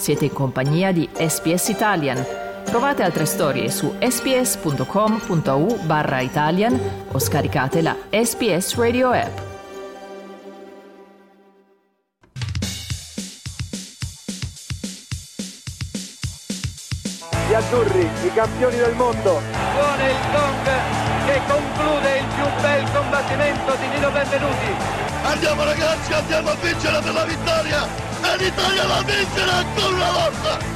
Siete in compagnia di SBS Italian. Trovate altre storie su sbs.com.au/Italian o scaricate la SBS Radio app. Gli azzurri, i campioni del mondo. Suona il gong che conclude il più bel combattimento di Nino Benvenuti. Andiamo ragazzi, andiamo a vincere per la vittoria e l'Italia la vincerà ancora una volta.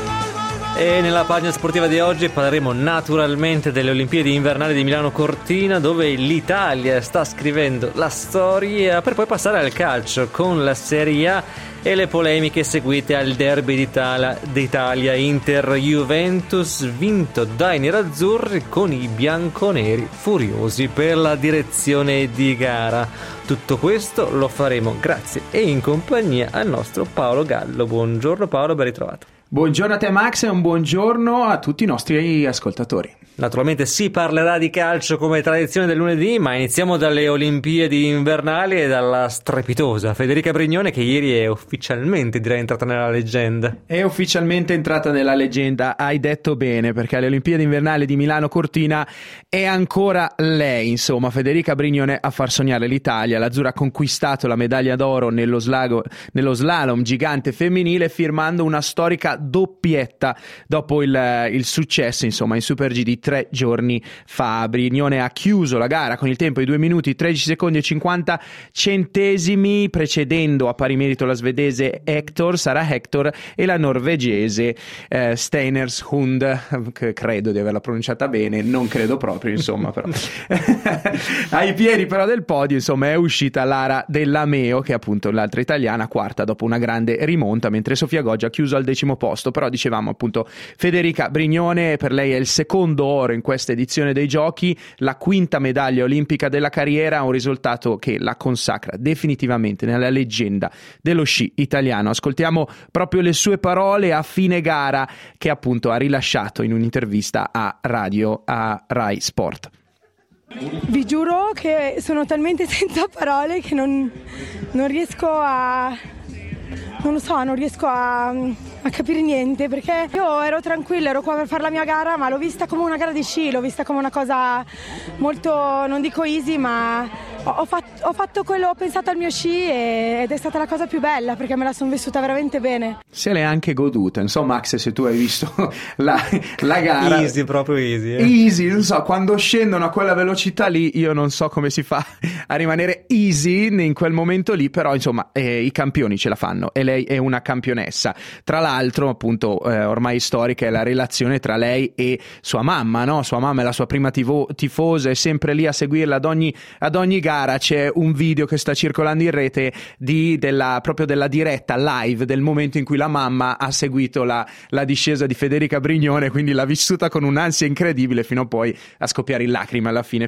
E nella pagina sportiva di oggi parleremo naturalmente delle Olimpiadi invernali di Milano Cortina, dove l'Italia sta scrivendo la storia, per poi passare al calcio con la Serie A e le polemiche seguite al derby d'Italia. Inter-Juventus vinto dai nerazzurri, con i bianconeri furiosi per la direzione di gara. Tutto questo lo faremo grazie e in compagnia al nostro Paolo Gallo. Buongiorno Paolo, ben ritrovato. Buongiorno a te Max e un buongiorno a tutti i nostri ascoltatori. Naturalmente si parlerà di calcio come tradizione del lunedì, ma iniziamo dalle Olimpiadi invernali e dalla strepitosa Federica Brignone, che ieri è ufficialmente, direi, entrata nella leggenda. È ufficialmente entrata nella leggenda, hai detto bene, perché alle Olimpiadi invernali di Milano Cortina è ancora lei, insomma, Federica Brignone a far sognare l'Italia. L'azzurra ha conquistato la medaglia d'oro nello slalom gigante femminile, firmando una storica doppietta dopo il successo, insomma, in Super G di 3 giorni fa. Brignone ha chiuso la gara con il tempo di 2 minuti 13 secondi e 50 centesimi, precedendo a pari merito la svedese Sarah Hector e la norvegese Steinershund, che credo di averla pronunciata bene, non credo proprio, insomma, però ai piedi però del podio, insomma, è uscita Lara Dellameo, che è appunto l'altra italiana, quarta dopo una grande rimonta, mentre Sofia Goggia ha chiuso al 10° posto. Però dicevamo appunto Federica Brignone, per lei è il secondo oro in questa edizione dei giochi, la quinta medaglia olimpica della carriera, un risultato che la consacra definitivamente nella leggenda dello sci italiano. Ascoltiamo proprio le sue parole a fine gara, che appunto ha rilasciato in un'intervista a Rai Sport. Vi giuro che sono talmente senza parole che non riesco a... non lo so, non riesco a capire niente, perché io ero tranquilla, ero qua per fare la mia gara, ma l'ho vista come una gara di sci, l'ho vista come una cosa molto, non dico easy, ma ho fatto quello, ho pensato al mio sci ed è stata la cosa più bella, perché me la sono vissuta veramente bene. Se l'è anche goduta, insomma, Max, se tu hai visto la gara, easy, proprio easy, easy, non so, quando scendono a quella velocità lì, io non so come si fa a rimanere easy in quel momento lì, però insomma i campioni ce la fanno e lei è una campionessa. Tra l'altro, appunto, ormai storica è la relazione tra lei e sua mamma, no? Sua mamma è la sua prima tifosa, è sempre lì a seguirla ad ogni gara. C'è un video che sta circolando in rete proprio della diretta live del momento in cui la mamma ha seguito la discesa di Federica Brignone, quindi l'ha vissuta con un'ansia incredibile fino a poi a scoppiare in lacrime alla fine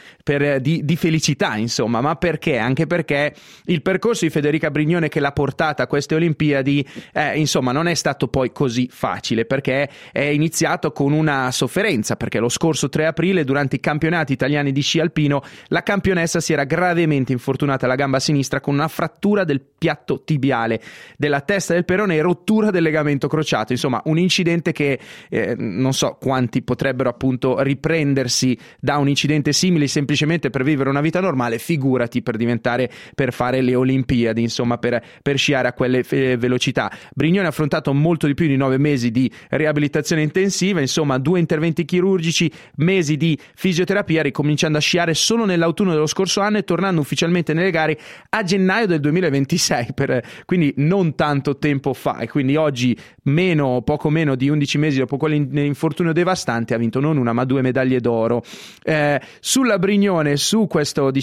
di felicità, insomma. Ma perché? Anche perché il percorso di Federica Brignone che l'ha portata a queste Olimpiadi, insomma, non è stato poi così facile, perché è iniziato con una sofferenza, perché lo scorso 3 aprile durante i campionati italiani di sci alpino la campionessa si era gravemente infortunata alla gamba sinistra con una frattura del piatto tibiale della testa del perone e rottura del legamento crociato. Insomma, un incidente che non so quanti potrebbero appunto riprendersi da un incidente simile semplicemente per vivere una vita normale, figurati per fare le Olimpiadi, insomma, per sciare a quelle velocità. Brignone ha affrontato molto di più di 9 mesi di riabilitazione intensiva, insomma 2 interventi chirurgici, mesi di fisioterapia, ricominciando a sciare solo nell'autunno dello scorso anno e tornando ufficialmente nelle gare a gennaio del 2026, quindi non tanto tempo fa, e quindi oggi poco meno di 11 mesi dopo quell'infortunio devastante ha vinto non una ma 2 medaglie d'oro. Sulla Brignone, su questa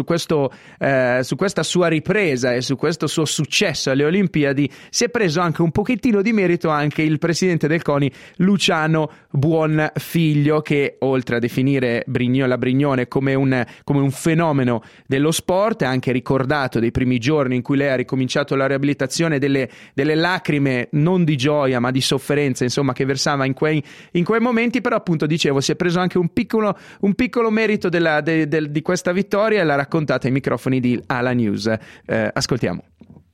sua ripresa e su questo suo successo alle Olimpiadi si è preso anche un pochettino di merito anche il presidente del CONI Luciano Buonfiglio, che oltre a definire la Brignone come un fenomeno dello sport, ha anche ricordato dei primi giorni in cui lei ha ricominciato la riabilitazione, delle lacrime non di gioia ma di sofferenza, insomma, che versava in quei momenti. Però appunto, dicevo, si è preso anche un piccolo merito di questa vittoria e l'ha raccontata ai microfoni di Ala News. Ascoltiamo.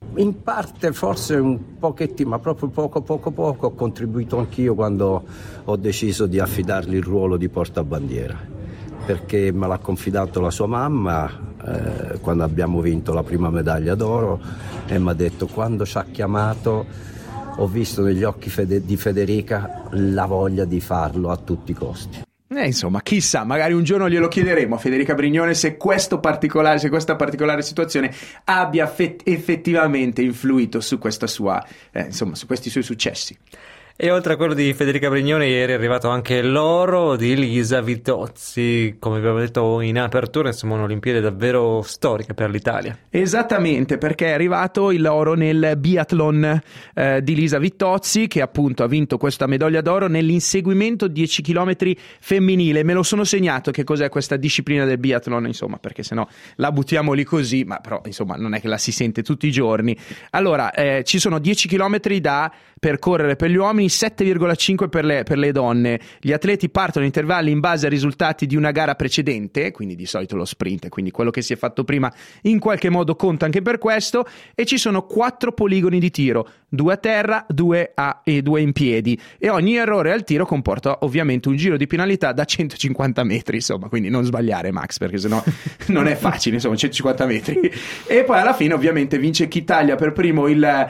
In parte forse un pochettino, ma proprio poco ho contribuito anch'io quando ho deciso di affidargli il ruolo di portabandiera, perché me l'ha confidato la sua mamma quando abbiamo vinto la prima medaglia d'oro, e mi ha detto: quando ci ha chiamato ho visto negli occhi di Federica la voglia di farlo a tutti i costi. Insomma, chissà, magari un giorno glielo chiederemo a Federica Brignone se questa particolare situazione abbia effettivamente influito su questa sua, su questi suoi successi. E oltre a quello di Federica Brignone, ieri è arrivato anche l'oro di Lisa Vitozzi, come vi avevo detto in apertura, insomma un'Olimpiade davvero storica per l'Italia. Esattamente, perché è arrivato l'oro nel biathlon di Lisa Vitozzi, che appunto ha vinto questa medaglia d'oro nell'inseguimento 10 km femminile. Me lo sono segnato che cos'è questa disciplina del biathlon, insomma, perché sennò la buttiamo lì così, ma però insomma non è che la si sente tutti i giorni. Allora, ci sono 10 km da percorrere per gli uomini, 7,5 per le donne. Gli atleti partono in intervalli in base ai risultati di una gara precedente, quindi di solito lo sprint, quindi quello che si è fatto prima in qualche modo conta anche per questo, e ci sono 4 poligoni di tiro, 2 a terra, 2 e 2 in piedi, e ogni errore al tiro comporta ovviamente un giro di penalità da 150 metri, insomma, quindi non sbagliare, Max, perché sennò non è facile, insomma, 150 metri. E poi alla fine ovviamente vince chi taglia per primo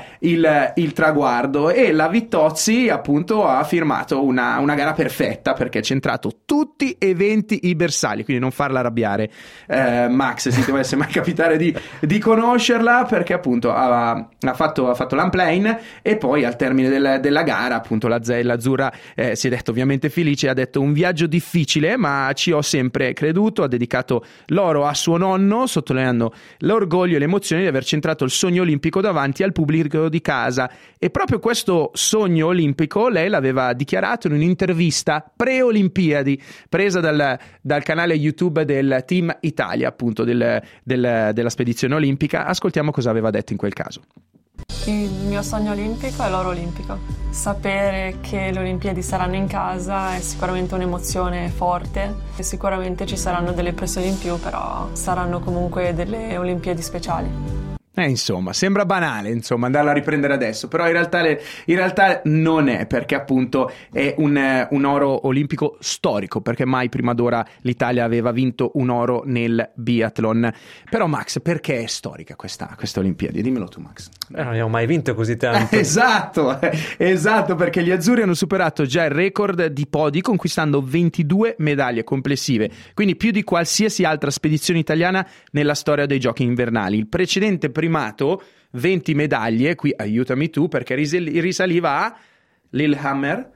il traguardo, e la Vitozzi appunto ha firmato una gara perfetta, perché ha centrato tutti eventi i bersagli, quindi non farla arrabbiare, Max, se ti dovesse mai capitare di conoscerla, perché appunto ha fatto l'unplane, e poi al termine della gara appunto l'azzurra si è detto ovviamente felice, ha detto: un viaggio difficile ma ci ho sempre creduto, ha dedicato l'oro a suo nonno, sottolineando l'orgoglio e l'emozione di aver centrato il sogno olimpico davanti al pubblico di casa. E proprio questo sogno olimpico lei l'aveva dichiarato in un'intervista pre-Olimpiadi presa dal canale YouTube del Team Italia, appunto della spedizione olimpica. Ascoltiamo cosa aveva detto in quel caso. Il mio sogno olimpico è l'oro olimpico. Sapere che le Olimpiadi saranno in casa è sicuramente un'emozione forte, e sicuramente ci saranno delle pressioni in più, però saranno comunque delle Olimpiadi speciali. Insomma, sembra banale, insomma, andarla a riprendere adesso, però in realtà non è, perché appunto è un oro olimpico storico, perché mai prima d'ora l'Italia aveva vinto un oro nel biathlon. Però Max, perché è storica questa Olimpiadi? Dimmelo tu, Max. Non abbiamo mai vinto così tanto. Esatto, perché gli azzurri hanno superato già il record di podi, conquistando 22 medaglie complessive, quindi più di qualsiasi altra spedizione italiana nella storia dei giochi invernali. Il precedente primato, 20 medaglie, qui aiutami tu, perché risaliva a Lillehammer,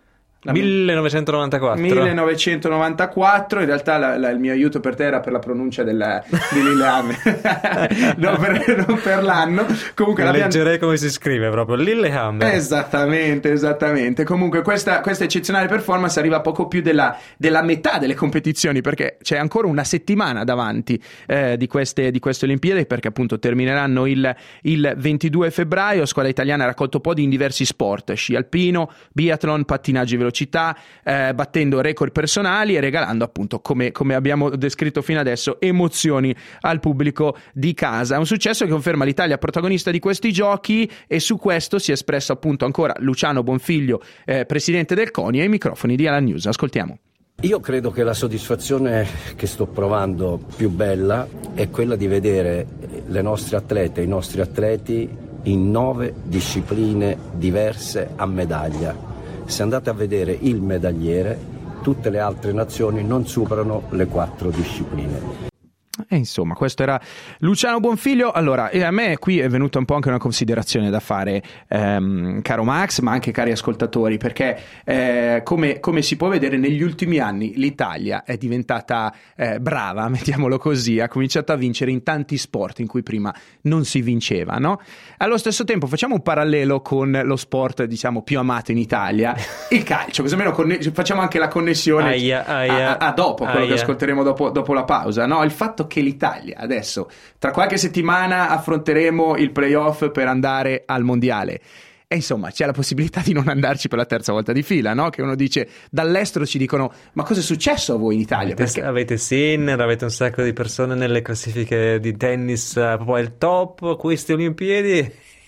1994. In realtà il mio aiuto per te era per la pronuncia di Lillehammer, non per l'anno. Comunque leggerei come si scrive proprio Lillehammer. Esattamente. Comunque questa eccezionale performance arriva poco più della metà delle competizioni, perché c'è ancora una settimana davanti di queste Olimpiadi, perché appunto termineranno il 22 febbraio. Squadra italiana ha raccolto podi in diversi sport: sci alpino, biathlon, pattinaggio velocità, battendo record personali e regalando appunto, come abbiamo descritto fino adesso, emozioni al pubblico di casa. È un successo che conferma l'Italia protagonista di questi giochi, e su questo si è espresso appunto ancora Luciano Bonfiglio, presidente del CONI, ai microfoni di Alan News. Ascoltiamo. Io credo che la soddisfazione che sto provando più bella è quella di vedere le nostre atlete, i nostri atleti in 9 discipline diverse a medaglia. Se andate a vedere il medagliere, tutte le altre nazioni non superano le 4 discipline. Insomma, questo era Luciano Bonfiglio. Allora, a me qui è venuta un po' anche una considerazione da fare, caro Max, ma anche cari ascoltatori, perché come si può vedere negli ultimi anni l'Italia è diventata brava, mettiamolo così, ha cominciato a vincere in tanti sport in cui prima non si vinceva, no? Allo stesso tempo facciamo un parallelo con lo sport, diciamo, più amato in Italia, il calcio, così almeno facciamo anche la connessione a dopo, quello che ascolteremo dopo la pausa, no? Il fatto che l'Italia adesso, tra qualche settimana, affronteremo il playoff per andare al mondiale, e insomma c'è la possibilità di non andarci per la terza volta di fila, no? Che uno dice, dall'estero ci dicono: ma cosa è successo a voi in Italia? Perché avete Sinner, avete un sacco di persone nelle classifiche di tennis proprio al top, queste Olimpiadi,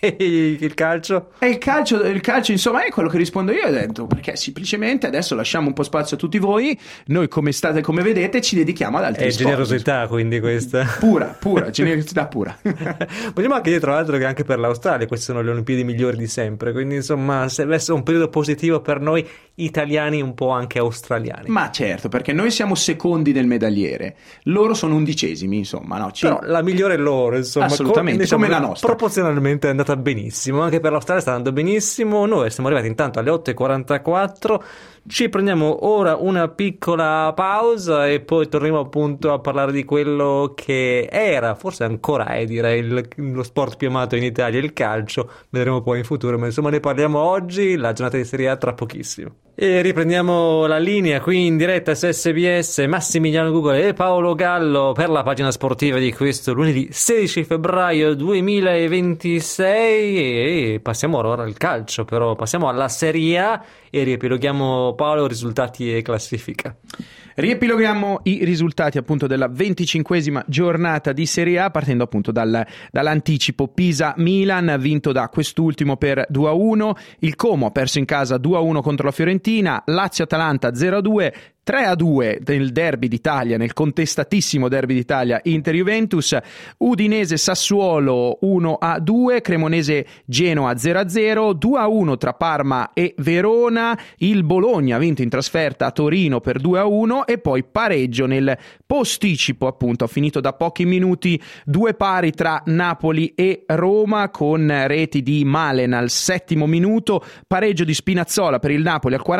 Il calcio? E il calcio insomma è quello che rispondo io dentro, perché semplicemente adesso lasciamo un po' spazio a tutti voi, noi come vedete ci dedichiamo ad altri sport. È generosità quindi questa. Pura, generosità pura. Vogliamo anche dire tra l'altro che anche per l'Australia queste sono le Olimpiadi migliori di sempre, quindi insomma se deve essere un periodo positivo per noi italiani, un po' anche australiani. Ma certo, perché noi siamo secondi del medagliere, loro sono 11esimi, insomma, no? Però la migliore è loro, insomma. Assolutamente, come la nostra. Proporzionalmente è andata benissimo, anche per l'Australia sta andando benissimo. Noi siamo arrivati intanto alle 8:44, ci prendiamo ora una piccola pausa e poi torniamo appunto a parlare di quello che era, forse ancora è, direi, lo sport più amato in Italia, il calcio. Vedremo poi in futuro, ma insomma ne parliamo oggi, la giornata di Serie A tra pochissimo. E riprendiamo la linea qui in diretta su SBS, Massimiliano Google e Paolo Gallo per la pagina sportiva di questo lunedì 16 febbraio 2026 e passiamo ora al calcio, però passiamo alla Serie A e riepiloghiamo, Paolo, risultati e classifica. Riepiloghiamo i risultati appunto della 25esima giornata di Serie A, partendo appunto dall'anticipo. Pisa-Milan vinto da quest'ultimo per 2-1, il Como ha perso in casa 2-1 contro la Fiorentina, Lazio-Atalanta 0-2, 3-2 nel derby d'Italia, nel contestatissimo derby d'Italia Inter-Juventus, Udinese-Sassuolo 1-2, Cremonese-Genoa 0-0, 2-1 tra Parma e Verona, il Bologna ha vinto in trasferta a Torino per 2-1 e poi pareggio nel posticipo, appunto, ha finito da pochi minuti, 2 pari tra Napoli e Roma con reti di Malen al 7° minuto, pareggio di Spinazzola per il Napoli al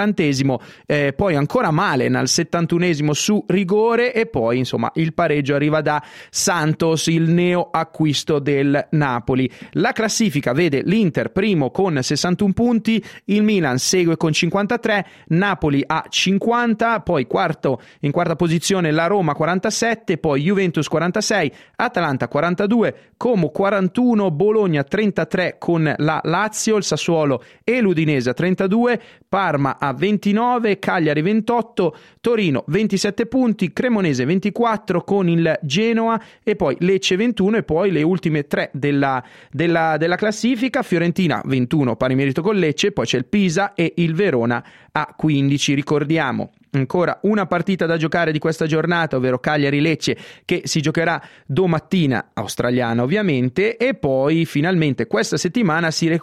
40°, poi ancora Malen al 71° su rigore e poi insomma il pareggio arriva da Santos, il neo acquisto del Napoli. La classifica vede l'Inter primo con 61 punti, il Milan segue con 53, Napoli a 50, poi in quarta posizione la Roma 47, poi Juventus 46, Atalanta 42, Como 41, Bologna 33 con la Lazio, il Sassuolo e l'Udinese a 32, Parma a 29, Cagliari 28, Torino 27 punti, Cremonese 24 con il Genoa e poi Lecce 21 e poi le ultime 3 della classifica, Fiorentina 21 pari merito con Lecce, poi c'è il Pisa e il Verona a 15. Ricordiamo ancora una partita da giocare di questa giornata, ovvero Cagliari-Lecce, che si giocherà domattina, australiana ovviamente, e poi finalmente questa settimana si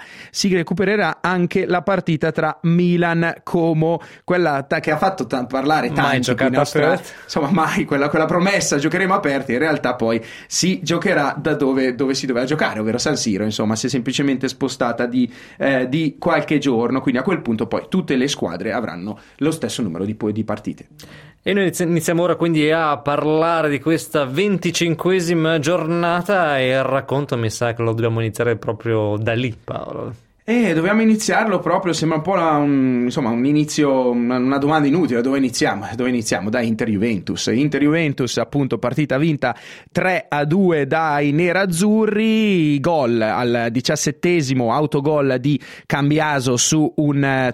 recupererà anche la partita tra Milan-Como, quella che ha fatto parlare tanto qui in Australia, insomma mai quella promessa, giocheremo aperti, in realtà poi si giocherà da dove si doveva giocare, ovvero San Siro, insomma si è semplicemente spostata di qualche giorno, quindi a quel punto poi tutte le squadre avranno lo stesso numero di partite. E noi iniziamo ora quindi a parlare di questa 25esima giornata e il racconto mi sa che lo dobbiamo iniziare proprio da lì, Paolo. Dobbiamo iniziarlo proprio, sembra un po' un inizio, una domanda inutile. Dove iniziamo? Da Inter-Juventus, appunto, partita vinta 3-2 dai nerazzurri, gol al 17° autogol di Cambiaso su un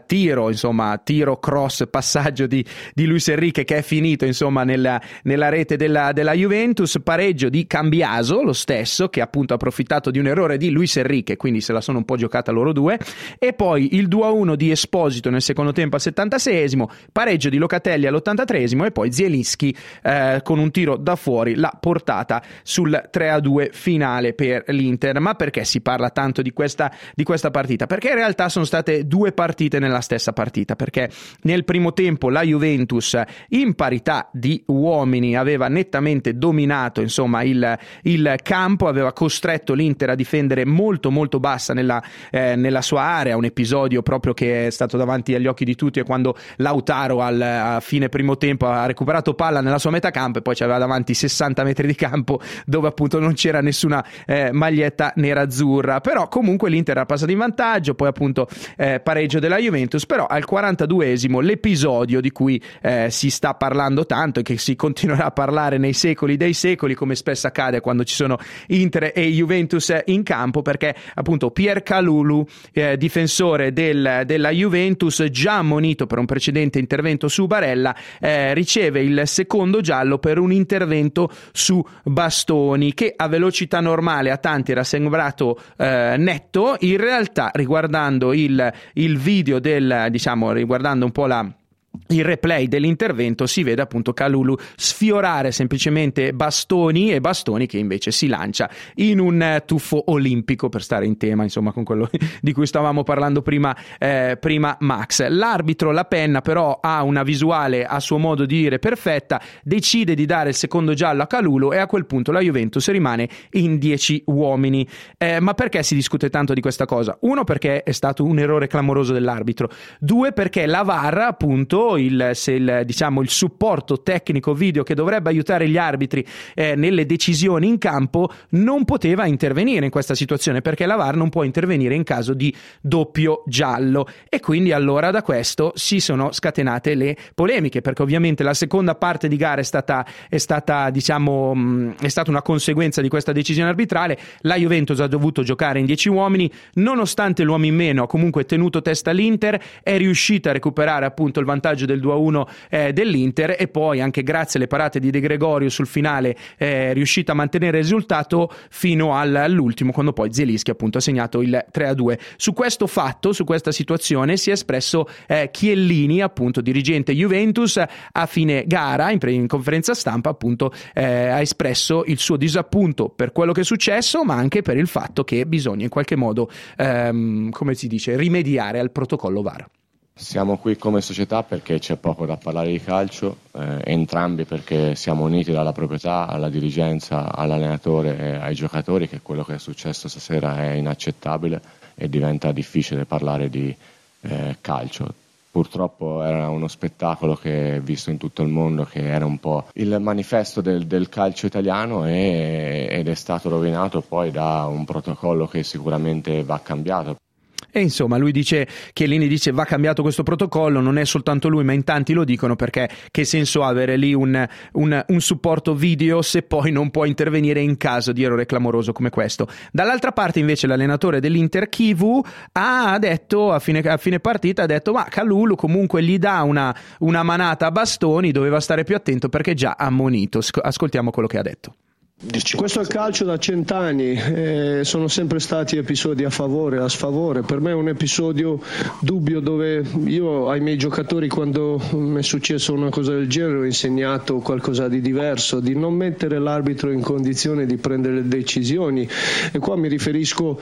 tiro cross, passaggio di Luis Enrique che è finito insomma nella rete della Juventus, pareggio di Cambiaso, lo stesso, che appunto ha approfittato di un errore di Luis Enrique, quindi se la sono un po' giocata loro due. E poi il 2-1 di Esposito nel secondo tempo al 76°, pareggio di Locatelli all'83° e poi Zielinski con un tiro da fuori l'ha portata sul 3-2 finale per l'Inter. Ma perché si parla tanto di questa partita? Perché in realtà sono state 2 partite nella stessa partita, perché nel primo tempo la Juventus in parità di uomini aveva nettamente dominato insomma il campo, aveva costretto l'Inter a difendere molto molto bassa nella sua area, un episodio proprio che è stato davanti agli occhi di tutti è quando Lautaro a fine primo tempo ha recuperato palla nella sua metà campo e poi c'aveva davanti 60 metri di campo dove appunto non c'era nessuna maglietta nerazzurra, però comunque l'Inter ha passato in vantaggio, poi appunto pareggio della Juventus, però al 42° l'episodio di cui si sta parlando tanto e che si continuerà a parlare nei secoli dei secoli, come spesso accade quando ci sono Inter e Juventus in campo, perché appunto Pierre Kalulu difensore della Juventus, già ammonito per un precedente intervento su Barella, riceve il secondo giallo per un intervento su Bastoni, che a velocità normale a tanti era sembrato netto. In realtà, riguardando il video riguardando un po' il replay dell'intervento, si vede appunto Kalulu sfiorare semplicemente Bastoni, e Bastoni che invece si lancia in un tuffo olimpico, per stare in tema insomma con quello di cui stavamo parlando prima Max. L'arbitro La Penna però ha una visuale a suo modo di dire perfetta, decide di dare il secondo giallo a Kalulu e a quel punto la Juventus rimane in 10 uomini. Ma perché si discute tanto di questa cosa? Uno, perché è stato un errore clamoroso dell'arbitro. Due, perché la VAR, appunto, il supporto tecnico video che dovrebbe aiutare gli arbitri nelle decisioni in campo, non poteva intervenire in questa situazione, perché la VAR non può intervenire in caso di doppio giallo. E quindi allora da questo si sono scatenate le polemiche, perché ovviamente la seconda parte di gara è stata una conseguenza di questa decisione arbitrale. La Juventus ha dovuto giocare in 10 uomini, nonostante l'uomo in meno ha comunque tenuto testa l'Inter, è riuscita a recuperare appunto il vantaggio del 2-1 dell'Inter, e poi anche grazie alle parate di De Gregorio sul finale è riuscita a mantenere il risultato fino all'ultimo, quando poi Zielinski appunto ha segnato il 3-2. Su questo fatto, su questa situazione si è espresso Chiellini, appunto dirigente Juventus, a fine gara in conferenza stampa, appunto ha espresso il suo disappunto per quello che è successo, ma anche per il fatto che bisogna in qualche modo rimediare al protocollo VAR. Siamo qui come società perché c'è poco da parlare di calcio, entrambi perché siamo uniti dalla proprietà alla dirigenza, all'allenatore e ai giocatori, che quello che è successo stasera è inaccettabile e diventa difficile parlare di calcio. Purtroppo era uno spettacolo che è visto in tutto il mondo, che era un po' il manifesto del calcio italiano ed è stato rovinato poi da un protocollo che sicuramente va cambiato. E insomma Chiellini dice va cambiato questo protocollo, non è soltanto lui ma in tanti lo dicono, perché che senso ha avere lì un supporto video se poi non può intervenire in caso di errore clamoroso come questo. Dall'altra parte invece l'allenatore dell'Inter Chivu ha detto a fine partita, ma Kalulu comunque gli dà una manata a Bastoni, doveva stare più attento perché già ammonito. Ascoltiamo quello che ha detto. Questo è il calcio da 100 anni, sono sempre stati episodi a favore, a sfavore. Per me è un episodio dubbio, dove io ai miei giocatori, quando mi è successo una cosa del genere, ho insegnato qualcosa di diverso, di non mettere l'arbitro in condizione di prendere le decisioni. E qua mi riferisco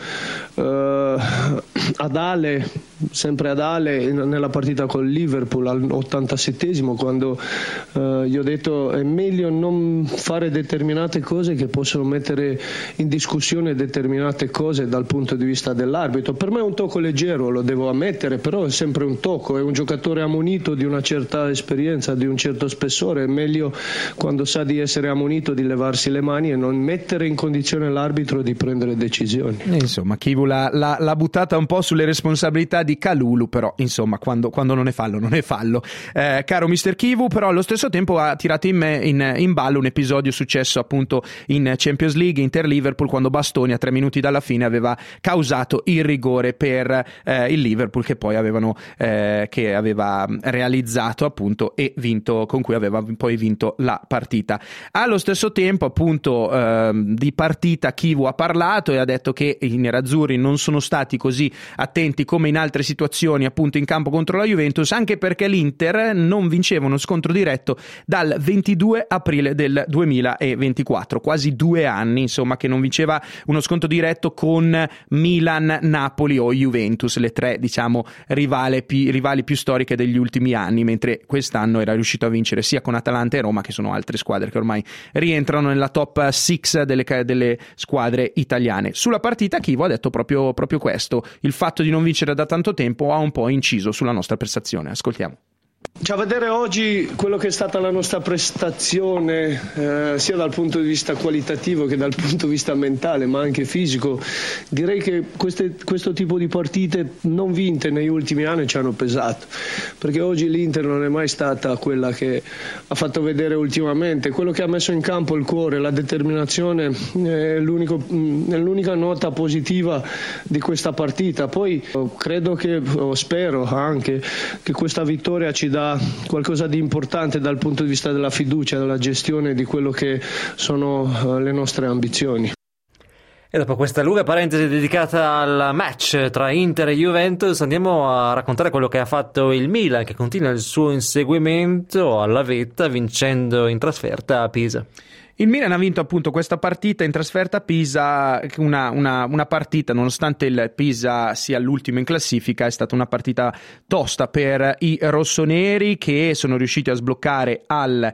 ad Ale, sempre ad Ale, nella partita col Liverpool all'87esimo, quando gli ho detto è meglio non fare determinate cose che possono mettere in discussione determinate cose dal punto di vista dell'arbitro. Per me è un tocco leggero, lo devo ammettere, però è sempre un tocco, è un giocatore ammonito di una certa esperienza, di un certo spessore, è meglio quando sa di essere ammonito di levarsi le mani e non mettere in condizione l'arbitro di prendere decisioni. Insomma, Chivu l'ha buttata un po' sulle responsabilità di Kalulu, però insomma quando non è fallo non è fallo. Caro Mr. Chivu, però allo stesso tempo ha tirato in ballo un episodio successo appunto in Champions League, Inter-Liverpool, quando Bastoni a 3 minuti dalla fine aveva causato il rigore per il Liverpool, che poi aveva realizzato appunto e vinto, con cui aveva poi vinto la partita. Allo stesso tempo appunto di partita Chivu ha parlato e ha detto che i nerazzurri non sono stati così attenti come in altre situazioni appunto in campo contro la Juventus, anche perché l'Inter non vinceva uno scontro diretto dal 22 aprile del 2024, quasi 2 anni insomma che non vinceva uno scontro diretto con Milan, Napoli o Juventus, le tre rivali più storiche degli ultimi anni, mentre quest'anno era riuscito a vincere sia con Atalanta e Roma, che sono altre squadre che ormai rientrano nella top 6 delle squadre italiane. Sulla partita Chivu ha detto proprio questo: il fatto di non vincere da tanto tempo ha un po' inciso sulla nostra prestazione. Ascoltiamo. Cioè, vedere oggi quello che è stata la nostra prestazione, sia dal punto di vista qualitativo che dal punto di vista mentale, ma anche fisico, direi che questo tipo di partite non vinte negli ultimi anni ci hanno pesato, perché oggi l'Inter non è mai stata quella che ha fatto vedere ultimamente. Quello che ha messo in campo il cuore, la determinazione è l'unica nota positiva di questa partita. Poi credo spero anche che questa vittoria ci dà qualcosa di importante dal punto di vista della fiducia, della gestione di quello che sono le nostre ambizioni. E dopo questa lunga parentesi dedicata al match tra Inter e Juventus, andiamo a raccontare quello che ha fatto il Milan, che continua il suo inseguimento alla vetta vincendo in trasferta a Pisa. Il Milan ha vinto appunto questa partita in trasferta a Pisa, una partita, nonostante il Pisa sia l'ultimo in classifica, è stata una partita tosta per i rossoneri, che sono riusciti a sbloccare al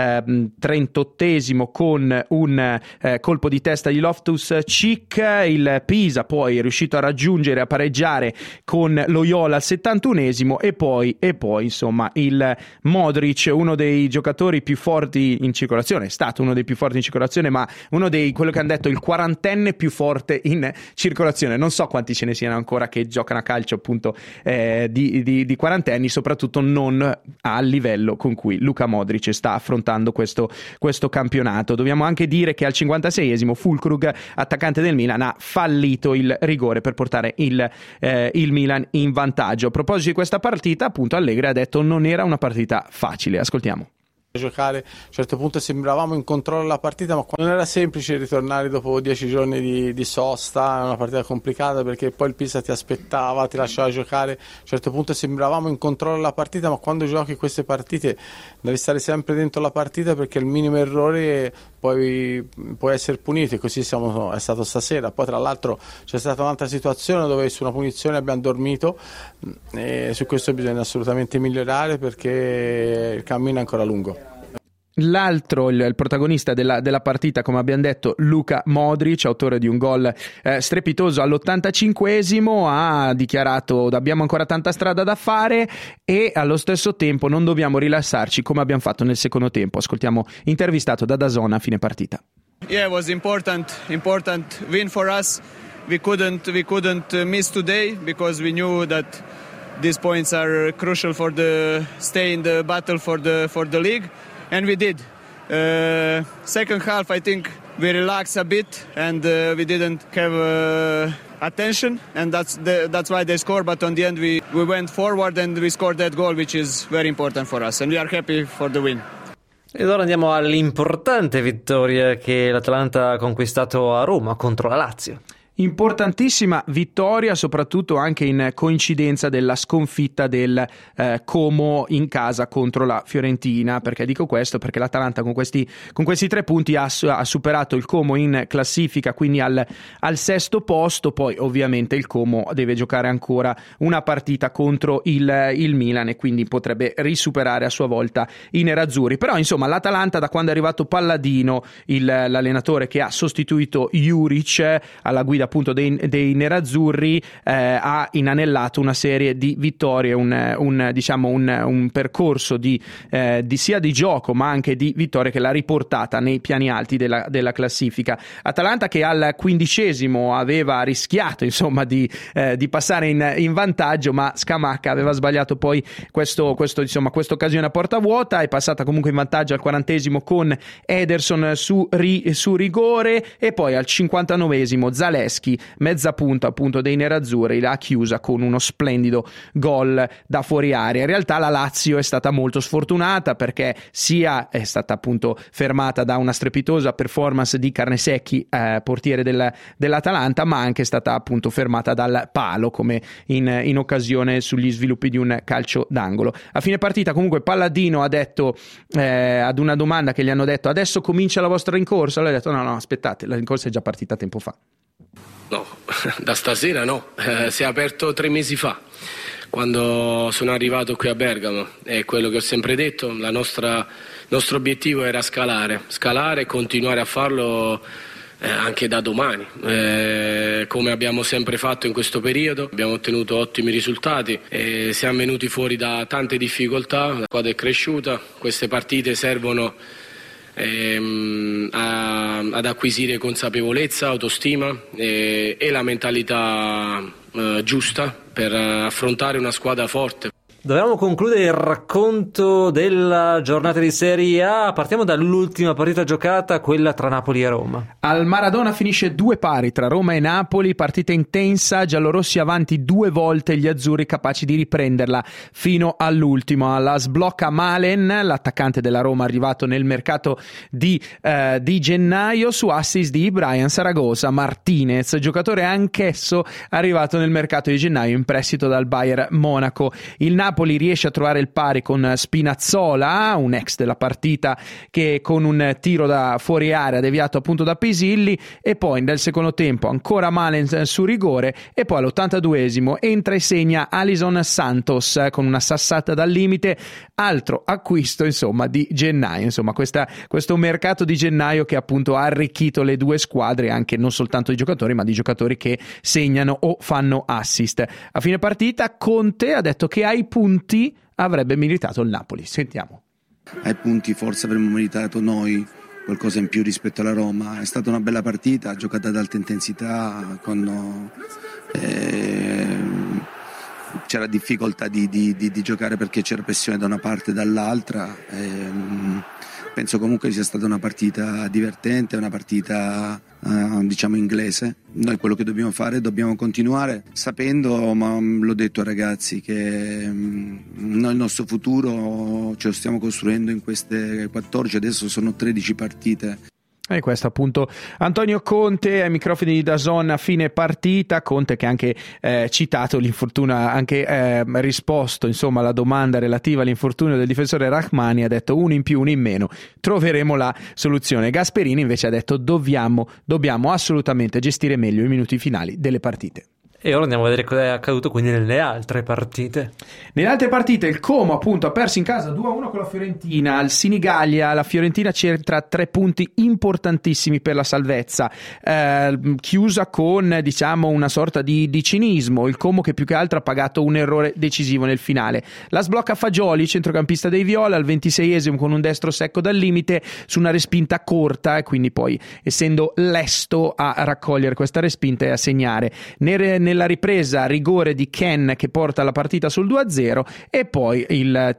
38esimo con un colpo di testa di Loftus-Cheek. Il Pisa poi è riuscito a raggiungere, a pareggiare con l'Oyola al 71esimo e poi insomma il Modric, uno dei giocatori più forti in circolazione, è stato uno dei più forti in circolazione, ma uno dei, quello che hanno detto, il quarantenne più forte in circolazione. Non so quanti ce ne siano ancora che giocano a calcio appunto di quarantenni, soprattutto non al livello con cui Luka Modric sta affrontando questo campionato. Dobbiamo anche dire che al 56esimo Füllkrug, attaccante del Milan, ha fallito il rigore per portare il Milan in vantaggio. A proposito di questa partita, appunto, Allegri ha detto non era una partita facile. Ascoltiamo. Giocare a un certo punto sembravamo in controllo della partita, ma non era semplice ritornare dopo 10 giorni di sosta. È una partita complicata perché poi il Pisa ti aspettava, ti lasciava giocare. A un certo punto sembravamo in controllo della partita, ma quando giochi queste partite devi stare sempre dentro la partita, perché il minimo errore poi può essere punito, e così è stato stasera. Poi tra l'altro c'è stata un'altra situazione dove su una punizione abbiamo dormito, e su questo bisogna assolutamente migliorare, perché il cammino è ancora lungo. L'altro, il protagonista della partita, come abbiamo detto, Luka Modric, autore di un gol strepitoso all'85esimo, ha dichiarato: abbiamo ancora tanta strada da fare e allo stesso tempo non dobbiamo rilassarci come abbiamo fatto nel secondo tempo. Ascoltiamo, intervistato da DAZN a fine partita. Yeah, it was important win for us. We couldn't miss today, because we knew that these points are crucial for the stay in the battle for the league. And we did. Second half, I think we relaxed a bit, and we didn't have attention, and that's why they scored. But on the end, we went forward and we scored that goal, which is very important for us, and we are happy for the win. Ed ora andiamo all'importante vittoria che l'Atalanta ha conquistato a Roma contro la Lazio. Importantissima vittoria, soprattutto anche in coincidenza della sconfitta del Como in casa contro la Fiorentina. Perché dico questo? Perché l'Atalanta con questi 3 punti ha superato il Como in classifica, quindi al 6° posto. Poi ovviamente il Como deve giocare ancora una partita contro il Milan, e quindi potrebbe risuperare a sua volta i nerazzurri. Però insomma l'Atalanta, da quando è arrivato Palladino, l'allenatore che ha sostituito Juric alla guida appunto dei nerazzurri, ha inanellato una serie di vittorie, un percorso sia di gioco ma anche di vittorie, che l'ha riportata nei piani alti della classifica. Atalanta che al 15esimo aveva rischiato insomma di passare in vantaggio, ma Scamacca aveva sbagliato poi questa occasione a porta vuota. È passata comunque in vantaggio al 40esimo con Ederson su rigore, e poi al 59esimo Zaleschi, mezza punta appunto dei nerazzurri, l'ha chiusa con uno splendido gol da fuori area. In realtà la Lazio è stata molto sfortunata, perché sia è stata appunto fermata da una strepitosa performance di Carnesecchi, portiere dell'Atalanta, ma anche è stata appunto fermata dal palo, come in occasione sugli sviluppi di un calcio d'angolo. A fine partita comunque Palladino ha detto, ad una domanda che gli hanno detto: adesso comincia la vostra rincorsa? Lui ha detto no, aspettate, la rincorsa è già partita tempo fa. No, da stasera no, si è aperto 3 mesi fa, quando sono arrivato qui a Bergamo. È quello che ho sempre detto: il nostro obiettivo era scalare e continuare a farlo anche da domani, come abbiamo sempre fatto in questo periodo. Abbiamo ottenuto ottimi risultati, siamo venuti fuori da tante difficoltà, la squadra è cresciuta, queste partite servono ad acquisire consapevolezza, autostima e la mentalità giusta per affrontare una squadra forte. Dovevamo concludere il racconto della giornata di Serie A. Partiamo dall'ultima partita giocata, quella tra Napoli e Roma. Al Maradona finisce 2-2 tra Roma e Napoli, partita intensa, giallorossi avanti 2 volte, gli azzurri capaci di riprenderla fino all'ultimo. La sblocca Malen, l'attaccante della Roma arrivato nel mercato di gennaio, su assist di Brian Zaragoza Martinez, giocatore anch'esso arrivato nel mercato di gennaio in prestito dal Bayern Monaco. Il Napoli riesce a trovare il pari con Spinazzola, un ex della partita, che con un tiro da fuori area deviato appunto da Pisilli, e poi nel secondo tempo ancora Malen su rigore, e poi all'82esimo entra e segna Alison Santos con una sassata dal limite. Altro acquisto insomma di gennaio, insomma questo mercato di gennaio che appunto ha arricchito le due squadre, anche non soltanto di giocatori ma di giocatori che segnano o fanno assist. A fine partita Conte ha detto che ai punti avrebbe meritato il Napoli. Sentiamo. Ai punti forse avremmo meritato noi qualcosa in più rispetto alla Roma. È stata una bella partita, giocata ad alta intensità, c'era difficoltà di giocare perché c'era pressione da una parte e dall'altra. Penso comunque sia stata una partita divertente, una partita diciamo inglese. Noi quello che dobbiamo fare, dobbiamo continuare sapendo, ma l'ho detto ai ragazzi, che noi il nostro futuro ce lo stiamo costruendo in queste 14, adesso sono 13 partite. E questo appunto Antonio Conte ai microfoni di DAZN a fine partita. Conte che ha anche citato l'infortunio, ha anche risposto insomma alla domanda relativa all'infortunio del difensore Rahmani, ha detto uno in più, uno in meno, troveremo la soluzione. Gasperini invece ha detto dobbiamo assolutamente gestire meglio i minuti finali delle partite. E ora andiamo a vedere cosa è accaduto quindi nelle altre partite. Nelle altre partite il Como appunto ha perso in casa 2-1 con la Fiorentina. Al Senigallia la Fiorentina c'entra 3 punti importantissimi per la salvezza, chiusa con diciamo una sorta di cinismo. Il Como che più che altro ha pagato un errore decisivo nel finale. La sblocca Fagioli, centrocampista dei Viola, al 26esimo con un destro secco dal limite su una respinta corta, e quindi poi essendo lesto a raccogliere questa respinta e a segnare. Nella ripresa rigore di Ken che porta la partita sul 2-0, e poi il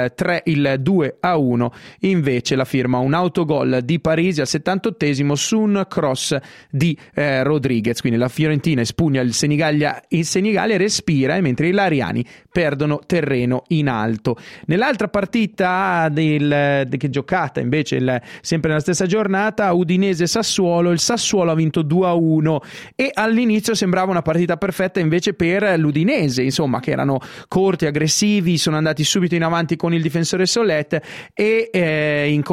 2-1 invece la firma un autogol di Parisi al 78esimo su un cross di Rodriguez. Quindi la Fiorentina espugna il Senigallia respira, mentre i lariani perdono terreno in alto. Nell'altra partita che giocata invece sempre nella stessa giornata, Udinese-Sassuolo, il Sassuolo ha vinto 2-1 e all'inizio sembrava una partita perfetta invece per l'Udinese, insomma, che erano corti, aggressivi, sono andati subito in avanti con il difensore Solet e in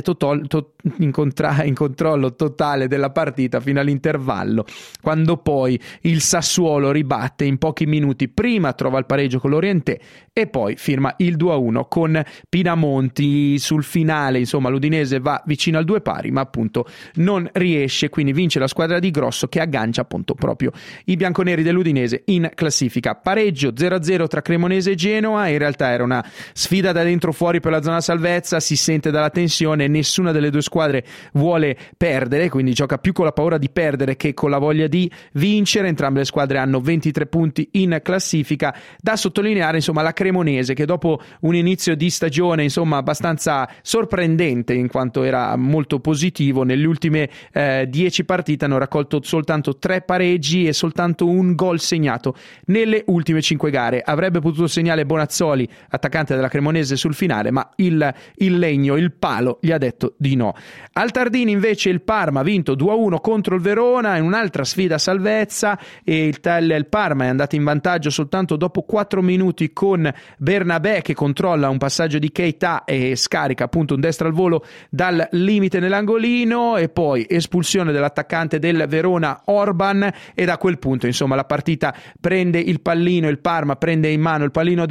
controllo totale della partita fino all'intervallo, quando poi il Sassuolo ribatte in pochi minuti, prima trova il pareggio con l'Orientè e poi firma il 2-1 con Pinamonti sul finale. Insomma, l'Udinese va vicino al 2-2 ma appunto non riesce, quindi vince la squadra di Grosso che aggancia appunto proprio i bianconeri dell'Udinese in classifica. Pareggio 0-0 tra Cremonese e Genoa, in realtà era una sfida da dentro fuori per la zona salvezza, si sente dalla tensione, nessuna delle due squadre vuole perdere, quindi gioca più con la paura di perdere che con la voglia di vincere. Entrambe le squadre hanno 23 punti in classifica. Da sottolineare insomma la Cremonese, che dopo un inizio di stagione insomma abbastanza sorprendente in quanto era molto positivo, nelle ultime 10 partite hanno raccolto soltanto 3 pareggi e soltanto un gol segnato nelle ultime 5 gare. Avrebbe potuto segnare Bonazzoli, attaccante della Cremonese, sul finale, ma il legno, il palo gli ha detto di no. Al Tardini invece il Parma ha vinto 2-1 contro il Verona in un'altra sfida a salvezza, e il Parma è andato in vantaggio soltanto dopo 4 minuti con Bernabé che controlla un passaggio di Keita e scarica appunto un destro al volo dal limite nell'angolino, e poi espulsione dell'attaccante del Verona Orban, e da quel punto insomma la la partita, prende il pallino, il Parma prende in mano il pallino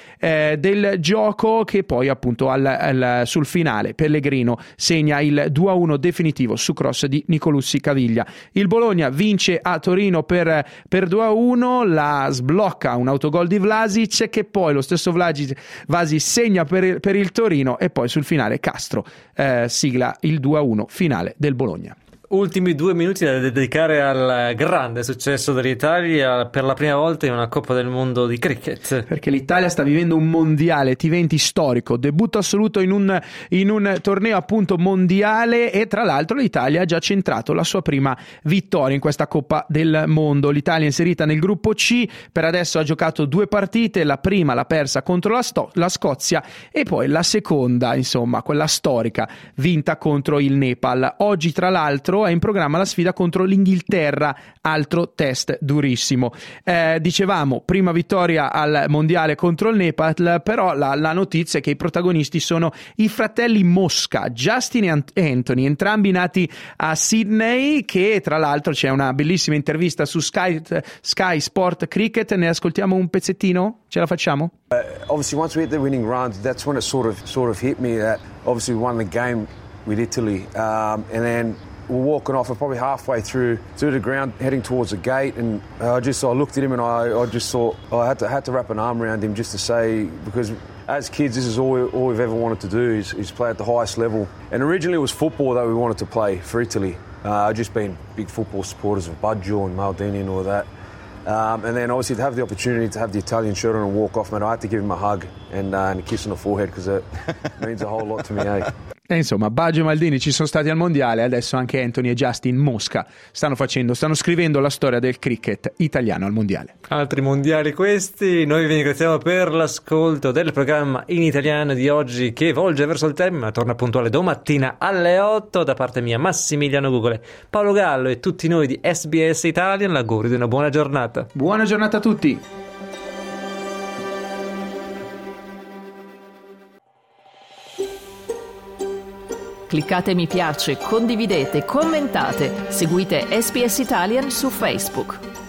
del gioco, che poi appunto sul finale Pellegrino segna il 2-1 definitivo su cross di Nicolussi Caviglia. Il Bologna vince a Torino per 2-1, la sblocca un autogol di Vlasic, che poi lo stesso Vasi segna per il Torino, e poi sul finale Castro sigla il 2-1 finale del Bologna. Ultimi 2 minuti da dedicare al grande successo dell'Italia per la prima volta in una Coppa del Mondo di cricket. Perché l'Italia sta vivendo un mondiale T20 storico, debutto assoluto in un torneo appunto mondiale, e tra l'altro l'Italia ha già centrato la sua prima vittoria in questa Coppa del Mondo. L'Italia è inserita nel gruppo C, per adesso ha giocato 2 partite, la prima l'ha persa contro la Scozia e poi la seconda, insomma quella storica, vinta contro il Nepal. Oggi tra l'altro è in programma la sfida contro l'Inghilterra, altro test durissimo. Dicevamo, prima vittoria al mondiale contro il Nepal, però la notizia è che i protagonisti sono i fratelli Mosca, Justin e Anthony, entrambi nati a Sydney, che tra l'altro c'è una bellissima intervista su Sky Sport Cricket, ne ascoltiamo un pezzettino? Ce la facciamo? Obviously once we hit the winning run, that's when it sort of hit me that obviously we won the game with Italy, and then we're walking off, we're probably halfway through to the ground, heading towards the gate, and I looked at him and I just thought I had to wrap an arm around him just to say, because as kids this is all we've ever wanted to do is play at the highest level. And originally it was football that we wanted to play for Italy. I've just been big football supporters of Baggio and Maldini and all that. And then obviously to have the opportunity to have the Italian shirt on and walk off, man, I had to give him a hug and a kiss on the forehead, because it means a whole lot to me, eh? E insomma, Baggio e Maldini ci sono stati al mondiale, adesso anche Anthony e Justin Mosca stanno scrivendo la storia del cricket italiano al mondiale. Altri mondiali questi. Noi vi ringraziamo per l'ascolto del programma in italiano di oggi, che volge verso il termine, ma torna puntuale domattina alle 8. Da parte mia, Massimiliano Gugole, Paolo Gallo e tutti noi di SBS Italian, l'augurio di una buona giornata. Buona giornata a tutti. Cliccate mi piace, condividete, commentate, seguite SBS Italian su Facebook.